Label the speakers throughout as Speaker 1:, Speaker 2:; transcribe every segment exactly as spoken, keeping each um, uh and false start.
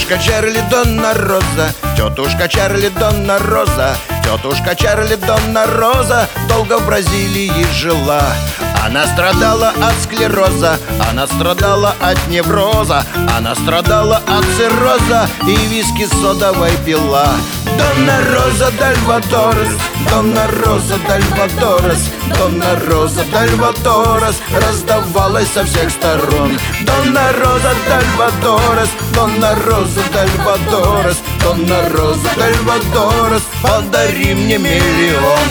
Speaker 1: Тетушка Чарли, Донна Роза, тетушка Чарли, Донна Роза, тетушка Чарли, Донна Роза долго в Бразилии жила. Она страдала от склероза, она страдала от невроза, она страдала от цирроза и виски содовой пила. Донна Роза Дальвадорес, Донна Роза Дальвадорес, Донна Роза Дальвадорес раздавалась со всех сторон. Донна Роза Дальвадорес, Донна Роза Дальвадорес, Донна Роза Дальвадорес, подари мне миллион.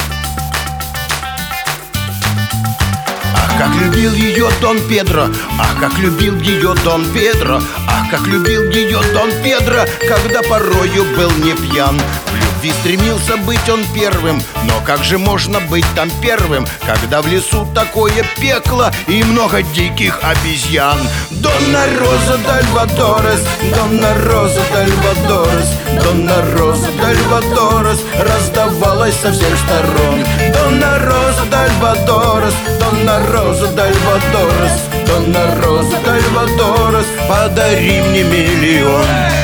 Speaker 1: Ах, как любил ее Дон Педро, ах, как любил ее Дон Педро, ах, как любил ее Дон Педро, когда порою был не пьян. В любви стремился быть он первым, но как же можно быть там первым, когда в лесу такое пекло и много диких обезьян? Донна Роза Дальвадорес, Донна Роза Дальвадорес, Донна Роза Дальвадорес раздавалась со всех сторон. Донна Роза Дальвадорес, Донна Роза Дальвадорес, Донна Роза Дальвадорес, подари мне миллион.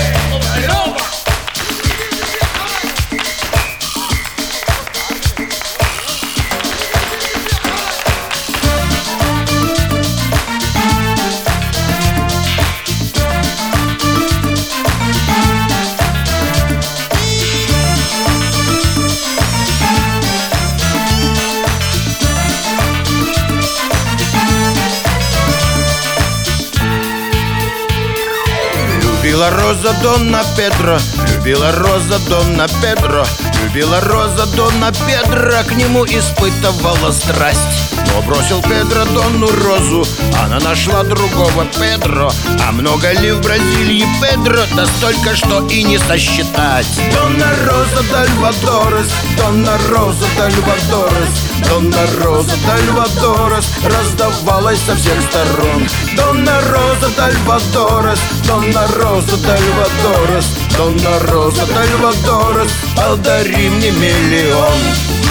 Speaker 1: Любила Роза Донна Педро, любила Роза Донна Педро, любила Роза Донна Педро, к нему испытывала страсть. Но бросил Педро Донну Розу, она нашла другого Педро. А много ли в Бразилии Педро? Да столько, что и не сосчитать. Донна Роза Дальвадорес, Донна Роза Дальвадорес, Донна Роза Дальвадорес раздавалась со всех сторон. Донна Роза Дальвадорес, Донна Роза Дальвадорес, Донна Роза Дальвадорес, подари мне миллион.